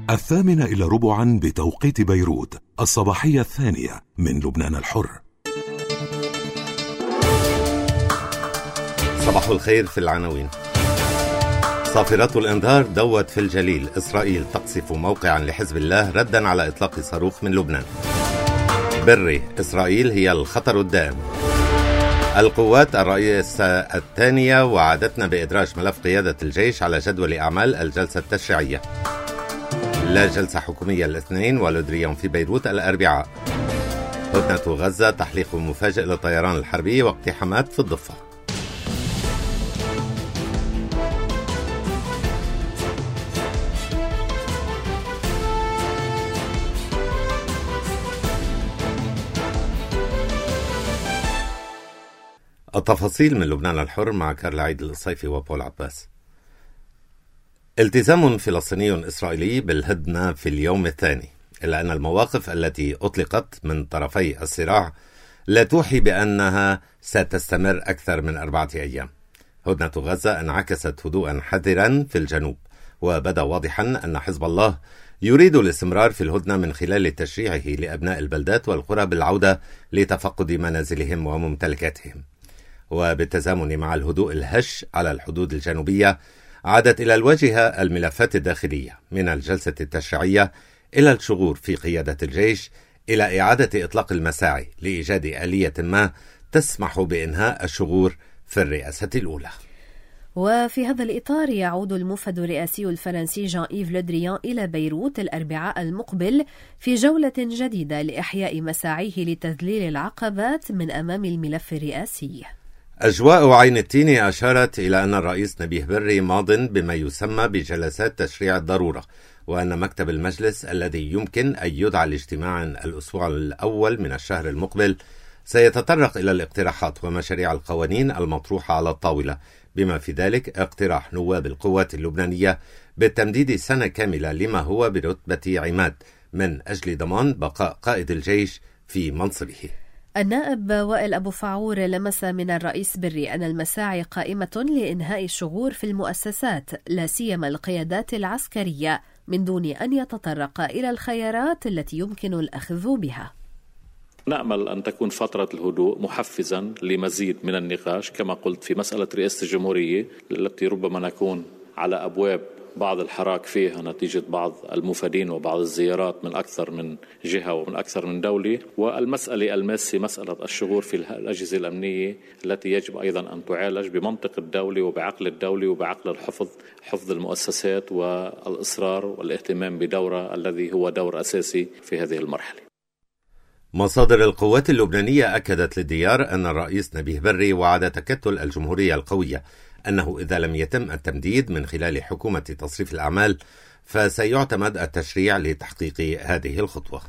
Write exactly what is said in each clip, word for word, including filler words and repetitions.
الثامنة إلى ربعا بتوقيت بيروت، الصباحية الثانية من لبنان الحر. صباح الخير. في العناوين: صافرات الإنذار دوت في الجليل، إسرائيل تقصف موقعا لحزب الله ردا على إطلاق صاروخ من لبنان. بري، إسرائيل هي الخطر الدائم. القوات الرئيسة الثانية وعدتنا بإدراج ملف قيادة الجيش على جدول أعمال الجلسة التشريعية. لا جلسة حكومية الاثنين ولودريان في بيروت الأربعاء. هدنة غزة، تحليق مفاجئ للطيران الحربي واقتحامات في الضفة. التفاصيل من لبنان الحر مع كارل عيد الصيفي وبول عباس. التزام فلسطيني إسرائيلي بالهدنة في اليوم الثاني، إلا أن المواقف التي أطلقت من طرفي الصراع لا توحي بأنها ستستمر أكثر من أربعة أيام. هدنة غزة انعكست هدوءا حذرا في الجنوب، وبدا واضحا أن حزب الله يريد الاستمرار في الهدنة من خلال تشريعه لأبناء البلدات والقرى بالعودة لتفقد منازلهم وممتلكاتهم. وبالتزامن مع الهدوء الهش على الحدود الجنوبية، عادت إلى الواجهة الملفات الداخلية، من الجلسة التشريعية إلى الشغور في قيادة الجيش، إلى إعادة إطلاق المساعي لإيجاد آلية ما تسمح بإنهاء الشغور في الرئاسة الأولى. وفي هذا الإطار يعود الموفد الرئاسي الفرنسي جان إيف لودريان إلى بيروت الأربعاء المقبل في جولة جديدة لإحياء مساعيه لتذليل العقبات من أمام الملف الرئاسي. أجواء عين التين أشارت إلى أن الرئيس نبيه بري ماض بما يسمى بجلسات تشريع الضرورة، وأن مكتب المجلس الذي يمكن أن يدعى لاجتماع الأسبوع الأول من الشهر المقبل سيتطرق إلى الاقتراحات ومشاريع القوانين المطروحة على الطاولة، بما في ذلك اقتراح نواب القوات اللبنانية بالتمديد سنة كاملة لما هو برتبة عماد من أجل ضمان بقاء قائد الجيش في منصبه. النائب وائل أبو فعور لمس من الرئيس بري أن المساعي قائمة لإنهاء الشغور في المؤسسات، لا سيما القيادات العسكرية، من دون أن يتطرق إلى الخيارات التي يمكن الأخذ بها. نأمل أن تكون فترة الهدوء محفزا لمزيد من النقاش، كما قلت في مسألة رئاسة الجمهورية التي ربما نكون على أبواب بعض الحراك فيها نتيجة بعض المفادين وبعض الزيارات من أكثر من جهة ومن أكثر من دولة. والمسألة الماسة مسألة الشغور في الأجهزة الأمنية التي يجب أيضا أن تعالج بمنطق الدولة وبعقل الدولة وبعقل الحفظ، حفظ المؤسسات والإصرار والاهتمام بدورها الذي هو دور أساسي في هذه المرحلة. مصادر القوات اللبنانية أكدت للديار أن الرئيس نبيه بري وعد تكتل الجمهورية القوية أنه إذا لم يتم التمديد من خلال حكومة تصريف الأعمال فسيعتمد التشريع لتحقيق هذه الخطوة.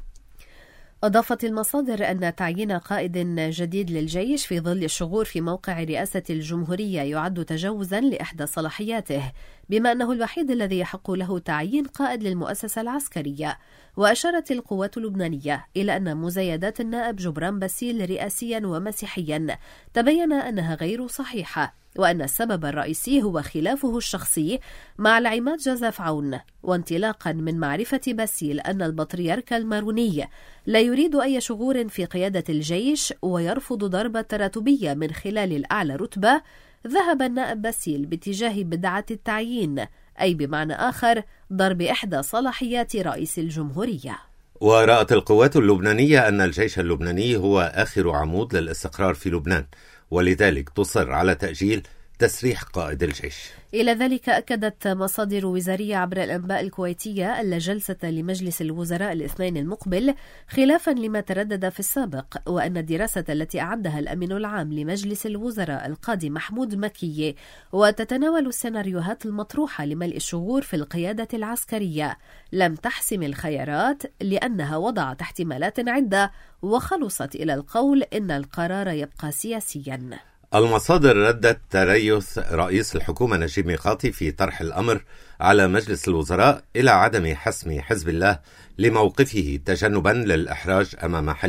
أضافت المصادر أن تعيين قائد جديد للجيش في ظل الشغور في موقع رئاسة الجمهورية يعد تجاوزا لإحدى صلاحياته، بما أنه الوحيد الذي يحق له تعيين قائد للمؤسسة العسكرية. وأشارت القوات اللبنانية إلى أن مزايدات النائب جبران باسيل رئاسيا ومسيحيا تبين أنها غير صحيحة، وأن السبب الرئيسي هو خلافه الشخصي مع العماد جوزيف عون، وانطلاقا من معرفة باسيل أن البطريرك الماروني لا يريد أي شغور في قيادة الجيش ويرفض ضرب التراتبية من خلال الأعلى رتبة، ذهب النائب باسيل باتجاه بدعة التعيين، أي بمعنى آخر ضرب إحدى صلاحيات رئيس الجمهورية. ورأت القوات اللبنانية أن الجيش اللبناني هو آخر عمود للاستقرار في لبنان، ولذلك تصر على تأجيل تسريح قائد الجيش. إلى ذلك أكدت مصادر وزارية عبر الأنباء الكويتية أن جلسة لمجلس الوزراء الاثنين المقبل خلافا لما تردد في السابق، وأن الدراسة التي أعدها الأمين العام لمجلس الوزراء القاضي محمود مكي وتتناول السيناريوهات المطروحة لملء الشغور في القيادة العسكرية لم تحسم الخيارات، لأنها وضعت احتمالات عدة وخلصت إلى القول إن القرار يبقى سياسيا. المصادر ردت تريث رئيس الحكومة نجيب ميقاتي في طرح الأمر على مجلس الوزراء إلى عدم حسم حزب الله لموقفه تجنبا للإحراج أمام حليفه.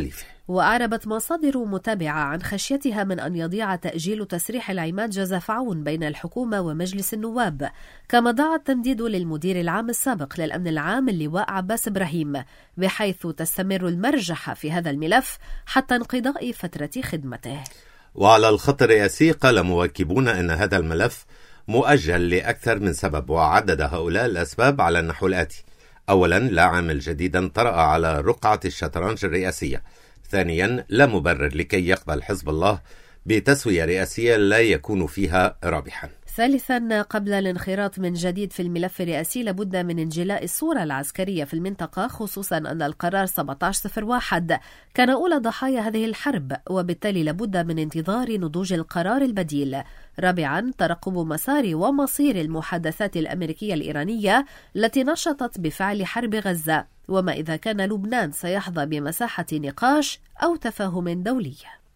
وأعربت مصادر متابعة عن خشيتها من أن يضيع تأجيل تسريح العماد جوزيف عون بين الحكومة ومجلس النواب، كما دعا التمديد للمدير العام السابق للأمن العام اللواء عباس إبراهيم، بحيث تستمر المرجحة في هذا الملف حتى انقضاء فترة خدمته. وعلى الخط الرئاسي قال مواكبون أن هذا الملف مؤجل لأكثر من سبب، وعدد هؤلاء الأسباب على النحو الآتي: أولا، لا عامل جديدا طرأ على رقعة الشطرنج الرئاسية. ثانيا، لا مبرر لكي يقبل حزب الله بتسوية رئاسية لا يكون فيها رابحا. ثالثا، قبل الانخراط من جديد في الملف الرئاسي لابد من انجلاء الصورة العسكرية في المنطقة، خصوصا أن القرار سبعة عشر صفر واحد كان أولى ضحايا هذه الحرب، وبالتالي لابد من انتظار نضوج القرار البديل. رابعا، ترقب مسار ومصير المحادثات الأمريكية الإيرانية التي نشطت بفعل حرب غزة، وما إذا كان لبنان سيحظى بمساحة نقاش أو تفاهم دولي.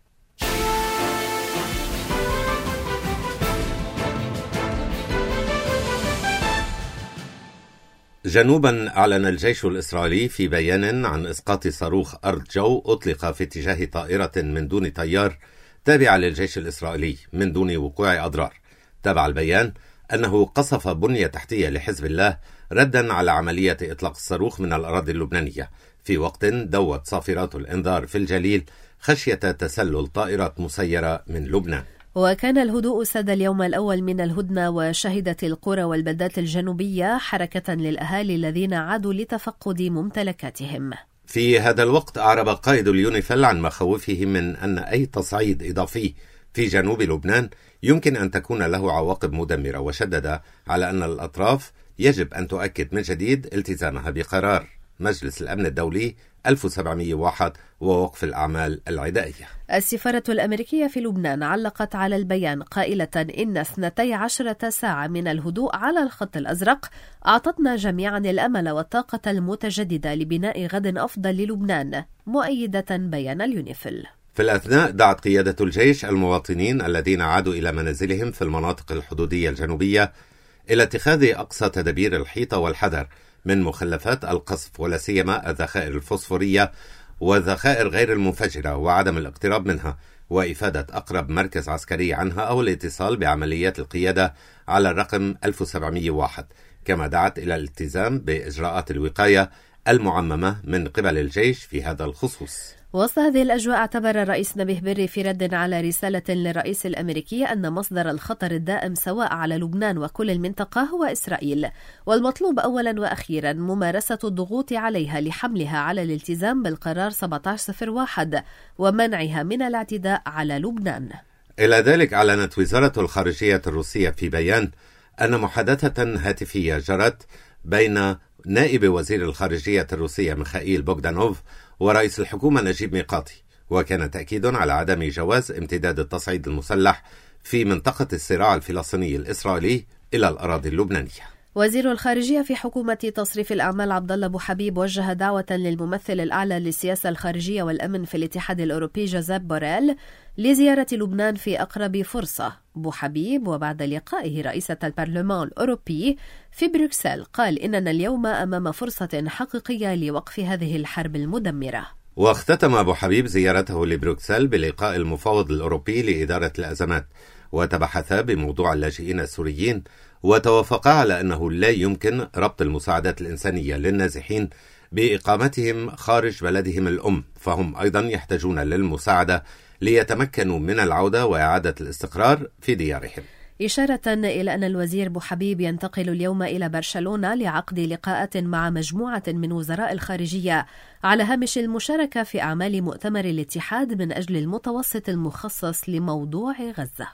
جنوبا، أعلن الجيش الإسرائيلي في بيان عن إسقاط صاروخ أرض جو أطلق في اتجاه طائرة من دون طيار تابعة للجيش الإسرائيلي من دون وقوع أضرار. تابع البيان أنه قصف بنية تحتية لحزب الله ردا على عملية إطلاق الصاروخ من الأراضي اللبنانية، في وقت دوت صافرات الإنذار في الجليل خشية تسلل طائرات مسيرة من لبنان. وكان الهدوء ساد اليوم الأول من الهدنة، وشهدت القرى والبلدات الجنوبية حركة للأهالي الذين عادوا لتفقد ممتلكاتهم. في هذا الوقت أعرب قائد اليونيفيل عن مخاوفه من أن أي تصعيد إضافي في جنوب لبنان يمكن أن تكون له عواقب مدمرة، وشدد على أن الأطراف يجب أن تؤكد من جديد التزامها بقرار مجلس الأمن الدولي ألف وسبعمئة وواحد ووقف الأعمال العدائية. السفارة الأمريكية في لبنان علقت على البيان قائلة إن اثنتي عشرة ساعة من الهدوء على الخط الأزرق أعطتنا جميعا الأمل والطاقة المتجددة لبناء غد أفضل للبنان، مؤيدة بيان اليونيفيل. في الأثناء دعت قيادة الجيش المواطنين الذين عادوا إلى منازلهم في المناطق الحدودية الجنوبية إلى اتخاذ أقصى تدابير الحيطة والحذر من مخلفات القصف، ولا سيما الذخائر الفوسفورية والذخائر غير المنفجرة، وعدم الاقتراب منها، وإفادة أقرب مركز عسكري عنها أو الاتصال بعمليات القيادة على الرقم ألف وسبعمئة وواحد. كما دعت إلى الالتزام بإجراءات الوقاية المعممة من قبل الجيش في هذا الخصوص. وسط هذه الأجواء، اعتبر الرئيس نبيه بري في رد على رسالة للرئيس الأمريكي أن مصدر الخطر الدائم سواء على لبنان وكل المنطقة هو إسرائيل، والمطلوب أولا وأخيرا ممارسة الضغوط عليها لحملها على الالتزام بالقرار سبعة عشر صفر واحد ومنعها من الاعتداء على لبنان. إلى ذلك، أعلنت وزارة الخارجية الروسية في بيان أن محادثة هاتفية جرت بين نائب وزير الخارجية الروسية ميخائيل بوغدانوف ورئيس الحكومة نجيب ميقاتي، وكان تأكيد على عدم جواز امتداد التصعيد المسلح في منطقة الصراع الفلسطيني الإسرائيلي إلى الأراضي اللبنانية. وزير الخارجية في حكومة تصريف الأعمال عبد الله أبو حبيب وجه دعوة للممثل الأعلى للسياسة الخارجية والأمن في الاتحاد الأوروبي جوزيب بوريل لزيارة لبنان في أقرب فرصة. أبو حبيب وبعد لقائه رئيسة البرلمان الأوروبي في بروكسل قال إننا اليوم أمام فرصة حقيقية لوقف هذه الحرب المدمرة. واختتم أبو حبيب زيارته لبروكسل بلقاء المفوض الأوروبي لإدارة الأزمات، وتبحثا بموضوع اللاجئين السوريين، وتوافقا على أنه لا يمكن ربط المساعدات الإنسانية للنازحين بإقامتهم خارج بلدهم الأم، فهم أيضا يحتاجون للمساعدة ليتمكنوا من العودة وإعادة الاستقرار في ديارهم. إشارة إلى أن الوزير أبو حبيب ينتقل اليوم إلى برشلونة لعقد لقاءات مع مجموعة من وزراء الخارجية على هامش المشاركة في أعمال مؤتمر الاتحاد من أجل المتوسط المخصص لموضوع غزة.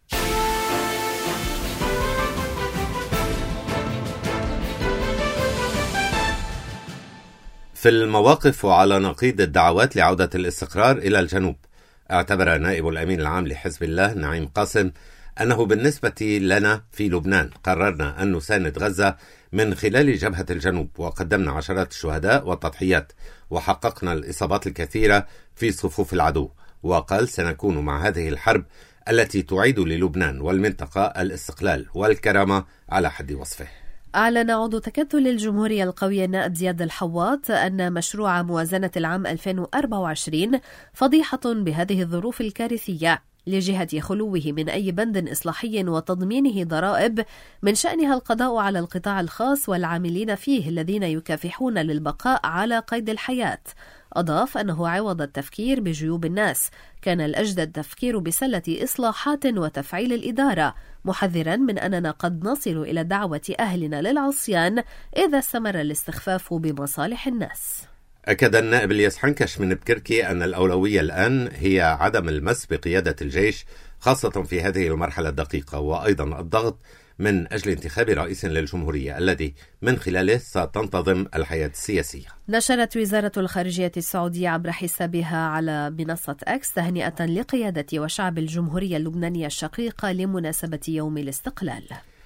في المواقف وعلى نقيض الدعوات لعودة الاستقرار إلى الجنوب، اعتبر نائب الأمين العام لحزب الله نعيم قاسم أنه بالنسبة لنا في لبنان قررنا أن نساند غزة من خلال جبهة الجنوب، وقدمنا عشرات الشهداء والتضحيات، وحققنا الإصابات الكثيرة في صفوف العدو. وقال سنكون مع هذه الحرب التي تعيد للبنان والمنطقة الاستقلال والكرامة على حد وصفه. أعلن عضو تكتل الجمهورية القوية النائب زياد الحواط أن مشروع موازنة العام ألفين وأربعة وعشرين فضيحة بهذه الظروف الكارثية، لجهة خلوه من أي بند إصلاحي وتضمينه ضرائب من شأنها القضاء على القطاع الخاص والعاملين فيه الذين يكافحون للبقاء على قيد الحياة. أضاف أنه عوض التفكير بجيوب الناس كان الأجدى التفكير بسلة إصلاحات وتفعيل الإدارة، محذرا من أننا قد نصل إلى دعوة أهلنا للعصيان إذا استمر الاستخفاف بمصالح الناس. أكد النائب الياس حنكش من بكركي أن الأولوية الآن هي عدم المس بقيادة الجيش خاصة في هذه المرحلة الدقيقة، وأيضا الضغط من أجل انتخاب رئيس للجمهورية الذي من خلاله ستنتظم الحياة السياسية. نشرت وزارة الخارجية السعودية عبر حسابها على منصة أكس تهنئة لقيادة وشعب الجمهورية اللبنانية الشقيقة لمناسبة يوم الاستقلال.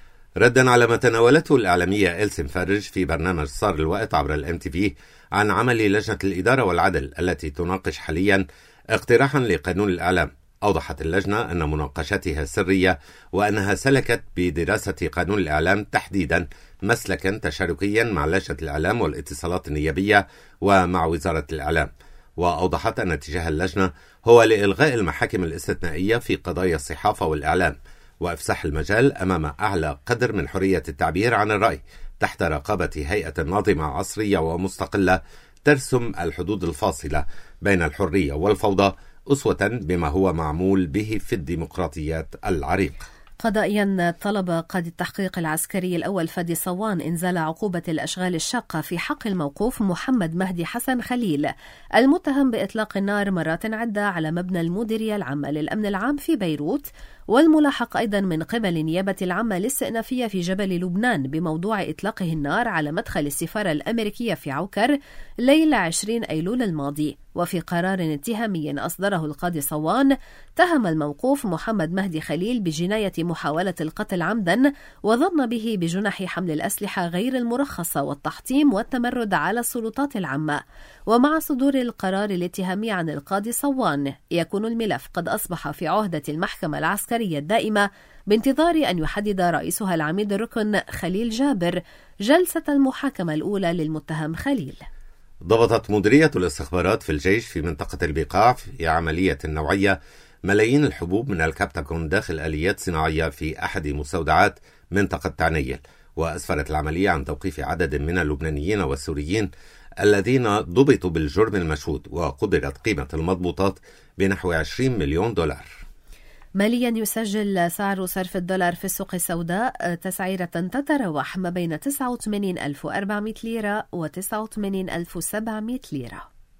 ردا على ما تناولته الإعلامية إلسي مفرج في برنامج صار الوقت عبر الام تي في عن عمل لجنة الإدارة والعدل التي تناقش حاليا اقتراحا لقانون الإعلام، أوضحت اللجنة أن مناقشتها سرية وأنها سلكت بدراسة قانون الإعلام تحديدا مسلكا تشاركيا مع لجنة الإعلام والاتصالات النيابية ومع وزارة الإعلام. وأوضحت أن اتجاه اللجنة هو لإلغاء المحاكم الاستثنائية في قضايا الصحافة والإعلام وإفساح المجال أمام أعلى قدر من حرية التعبير عن الرأي تحت رقابة هيئة ناظمة عصرية ومستقلة ترسم الحدود الفاصلة بين الحرية والفوضى أسوة بما هو معمول به في الديمقراطيات العريقة. قضائيا طلب قاضي التحقيق العسكري الأول فادي صوان إنزال عقوبة الأشغال الشاقة في حق الموقوف محمد مهدي حسن خليل المتهم بإطلاق النار مرات عدة على مبنى المديرية العامة للأمن العام في بيروت، والملاحق أيضا من قبل النيابة العامة الاستئنافية في جبل لبنان بموضوع إطلاقه النار على مدخل السفارة الأمريكية في عوكر ليلة عشرين أيلول الماضي. وفي قرار اتهامي أصدره القاضي صوان تهم الموقوف محمد مهدي خليل بجناية محاولة القتل عمدا وظن به بجنح حمل الأسلحة غير المرخصة والتحطيم والتمرد على السلطات العامة. ومع صدور القرار الاتهامي عن القاضي صوان يكون الملف قد أصبح في عهدة المحكمة العسكرية الدائمة بانتظار أن يحدد رئيسها العميد الركن خليل جابر جلسة المحاكمة الأولى للمتهم خليل. ضبطت مديرية الاستخبارات في الجيش في منطقة البقاع في عملية نوعية ملايين الحبوب من الكبتاغون داخل آليات صناعية في أحد مستودعات منطقة تعنيل، وأسفرت العملية عن توقيف عدد من اللبنانيين والسوريين الذين ضبطوا بالجرم المشهود، وقدرت قيمة المضبوطات بنحو عشرين مليون دولار. ماليا يسجل سعر صرف الدولار في السوق السوداء تسعيرة تتراوح ما بين تسعة وثمانين ألف وأربعمائة ليرة و تسعة وثمانين ألف وسبعمائة ليرة.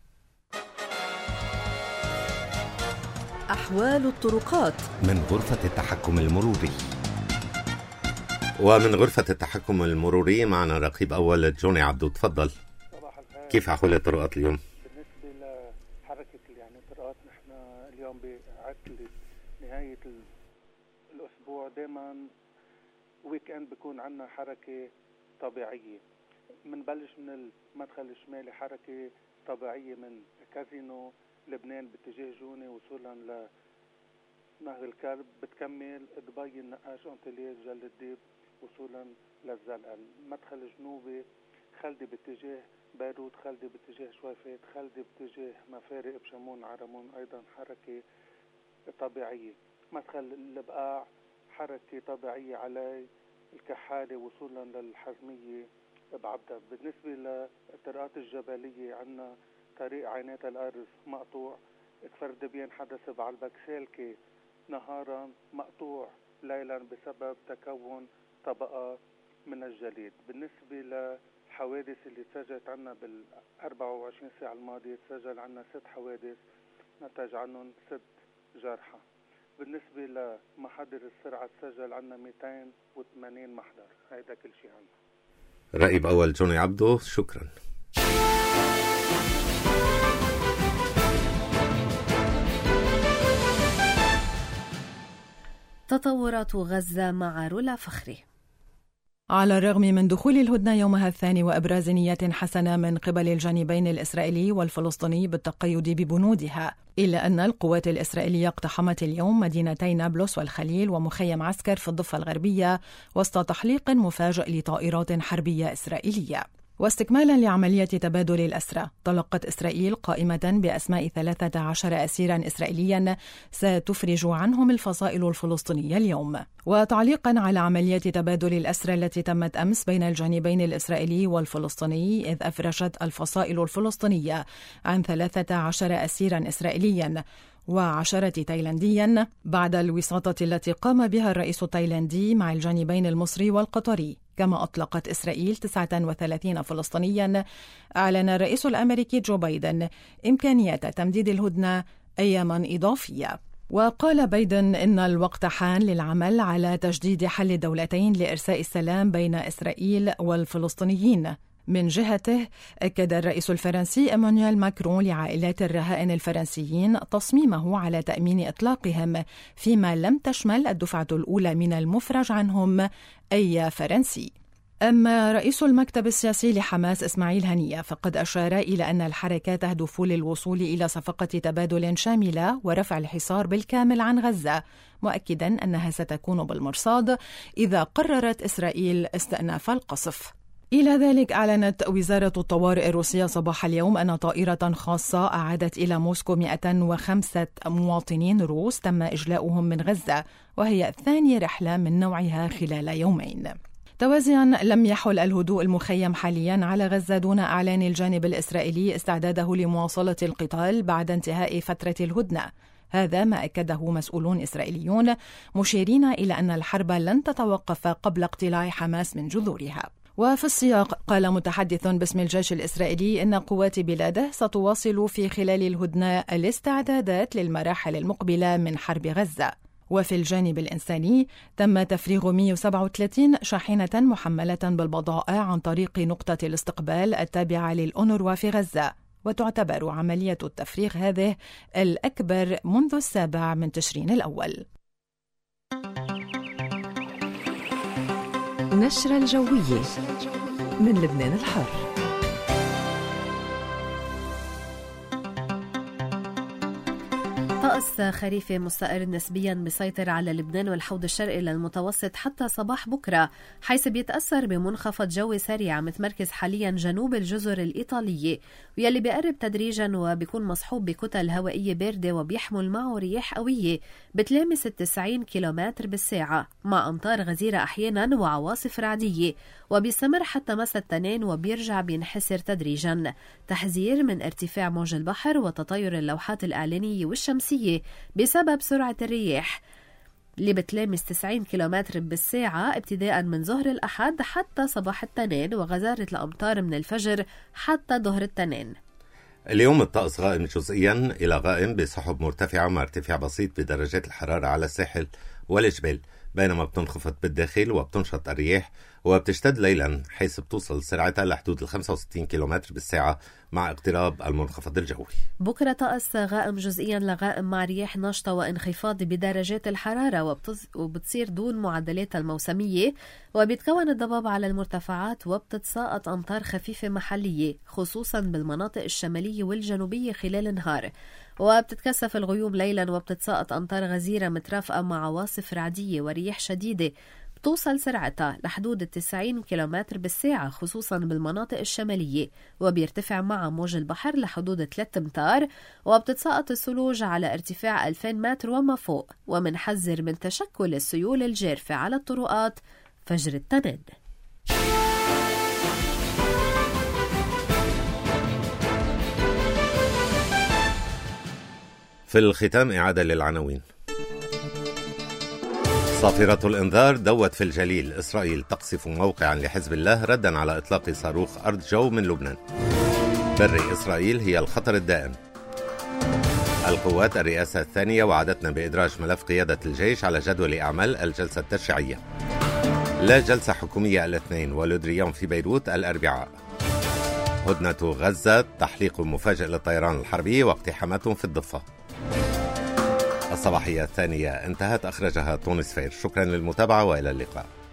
أحوال الطرقات من غرفة التحكم المروري. ومن غرفة التحكم المروري معنا رقيب أول جوني عبدو، تفضل. كيف أحوال الطرقات اليوم؟ بالنسبة لحركة يعني الطرقات نحن اليوم بعطلة نهاية الأسبوع دائما ويك اند بيكون عندنا حركة طبيعية. منبلش من المدخل الشمالي حركة طبيعية من كازينو لبنان باتجاه جوني وصولا لنهر الكلب، بتكمل دبي النقاش أنطلية جل الديب وصولا للزلقة. المدخل الجنوبي خلدي باتجاه بيروت، خلدي باتجاه شويفات، خلدي باتجاه مفارق بشمون عرمون أيضا حركة طبيعية. مدخل البقاع حركة طبيعية علي الكحالة وصولا للحزمية بعبدة. بالنسبة للطرقات الجبلية عنا طريق عينات الأرز مقطوع، كفر دبيان حدث بعلبك سالكة نهارا مقطوع ليلا بسبب تكون طبقة من الجليد. بالنسبة للحوادث اللي تسجلت عنا بال أربعة وعشرين ساعة الماضية تسجل عنا ست حوادث نتج عنهم ست جرحى. بالنسبة لمحاضر السرعة تسجل عنا مئتين وثمانين محضر. هيدا كل شيء عنا. رقيب أول جوني عبدو، شكرا. تطورات غزة مع رولا فخري. على الرغم من دخول الهدنة يومها الثاني وإبراز نيات حسنة من قبل الجانبين الإسرائيلي والفلسطيني بالتقيد ببنودها، إلا أن القوات الإسرائيلية اقتحمت اليوم مدينتي نابلس والخليل ومخيم عسكر في الضفة الغربية وسط تحليق مفاجئ لطائرات حربية إسرائيلية. واستكمالا لعملية تبادل الأسرى، تلقت إسرائيل قائمة بأسماء ثلاثة عشر أسيرا إسرائيليا ستفرج عنهم الفصائل الفلسطينية اليوم. وتعليقا على عملية تبادل الأسرى التي تمت أمس بين الجانبين الإسرائيلي والفلسطيني، إذ أفرجت الفصائل الفلسطينية عن ثلاثة عشر أسيرا إسرائيليا وعشرة تايلانديا بعد الوساطة التي قام بها الرئيس التايلاندي مع الجانبين المصري والقطري. كما أطلقت إسرائيل تسعة وثلاثين فلسطينيا. أعلن الرئيس الأمريكي جو بايدن إمكانية تمديد الهدنة أياما إضافية. وقال بايدن إن الوقت حان للعمل على تجديد حل الدولتين لإرساء السلام بين إسرائيل والفلسطينيين. من جهته، أكد الرئيس الفرنسي إيمانويل ماكرون لعائلات الرهائن الفرنسيين تصميمه على تأمين إطلاقهم، فيما لم تشمل الدفعة الأولى من المفرج عنهم أي فرنسي. أما رئيس المكتب السياسي لحماس إسماعيل هنية فقد أشار إلى أن الحركة تهدف للوصول إلى صفقة تبادل شاملة ورفع الحصار بالكامل عن غزة، مؤكدا أنها ستكون بالمرصاد إذا قررت إسرائيل استئناف القصف. إلى ذلك، أعلنت وزارة الطوارئ الروسية صباح اليوم أن طائرة خاصة أعادت إلى موسكو مئة وخمسة مواطنين روس تم إجلاؤهم من غزة، وهي ثاني رحلة من نوعها خلال يومين. توازيا، لم يحل الهدوء المخيم حاليا على غزة دون إعلان الجانب الإسرائيلي استعداده لمواصلة القتال بعد انتهاء فترة الهدنة. هذا ما أكده مسؤولون إسرائيليون، مشيرين إلى أن الحرب لن تتوقف قبل اقتلاع حماس من جذورها. وفي السياق، قال متحدث باسم الجيش الإسرائيلي إن قوات بلاده ستواصل في خلال الهدنة الاستعدادات للمراحل المقبلة من حرب غزة. وفي الجانب الإنساني، تم تفريغ مئة وسبعة وثلاثين شاحنة محملة بالبضائع عن طريق نقطة الاستقبال التابعة للأونروا في غزة، وتعتبر عملية التفريغ هذه الأكبر منذ السابع من تشرين الأول. نشرة الجوية من لبنان الحر. طقس خريفي مستقر نسبيا بيسيطر على لبنان والحوض الشرقي للمتوسط حتى صباح بكرة، حيث بيتأثر بمنخفض جوي سريع متمركز حاليا جنوب الجزر الإيطالية، ويلي بيقرب تدريجا وبيكون مصحوب بكتل هوائية باردة وبيحمل معه رياح قوية بتلامس التسعين كيلومتر بالساعة مع أمطار غزيرة أحيانا وعواصف رعدية، وبيستمر حتى مساء التنين وبيرجع بينحسر تدريجا. تحذير من ارتفاع موج البحر وتطاير اللوحات الإعلانية والشمسية بسبب سرعة الرياح اللي بتلامس تسعين كيلومتر بالساعة ابتداء من ظهر الأحد حتى صباح التنين، وغزارة الأمطار من الفجر حتى ظهر التنين. اليوم الطقس غائم جزئيا إلى غائم بسحب مرتفعة مع ارتفاع بسيط بدرجات الحرارة على الساحل والجبال، بينما بتنخفض بالداخل وبتنشط الرياح وبتشتد ليلا، حيث بتوصل سرعتها لحدود ال خمسة وستين كيلومتر بالساعة مع اقتراب المنخفض الجوي. بكرة طقس غائم جزئيا لغائم مع رياح نشطة وانخفاض بدرجات الحرارة، وبتصير دون معدلات الموسمية، وبيتكون الضباب على المرتفعات وبتتساقط أمطار خفيفة محلية خصوصا بالمناطق الشمالية والجنوبية خلال النهار، وبتتكثف الغيوم ليلا وبتتساقط أمطار غزيرة مترافقة مع عواصف رعدية ورياح شديدة توصل سرعتها لحدود التسعين كيلومتر بالساعة خصوصا بالمناطق الشمالية، وبيرتفع مع موج البحر لحدود ثلاثة أمتار، وبتتساقط الثلوج على ارتفاع ألفين متر وما فوق، ومنحذر من تشكل السيول الجارفة على الطرقات فجر التنين. في الختام إعادة للعناوين. صافرة الإنذار دوت في الجليل، إسرائيل تقصف موقعا لحزب الله ردا على إطلاق صاروخ أرض جو من لبنان. بري إسرائيل هي الخطر الدائم. القوات الرئاسة الثانية وعدتنا بإدراج ملف قيادة الجيش على جدول أعمال الجلسة التشريعية. لا جلسة حكومية الاثنين ولودريان في بيروت الأربعاء. هدنة غزة، تحليق مفاجئ للطيران الحربي واقتحامات في الضفة. الصباحية الثانية انتهت، أخرجها تونس فير. شكرا للمتابعة وإلى اللقاء.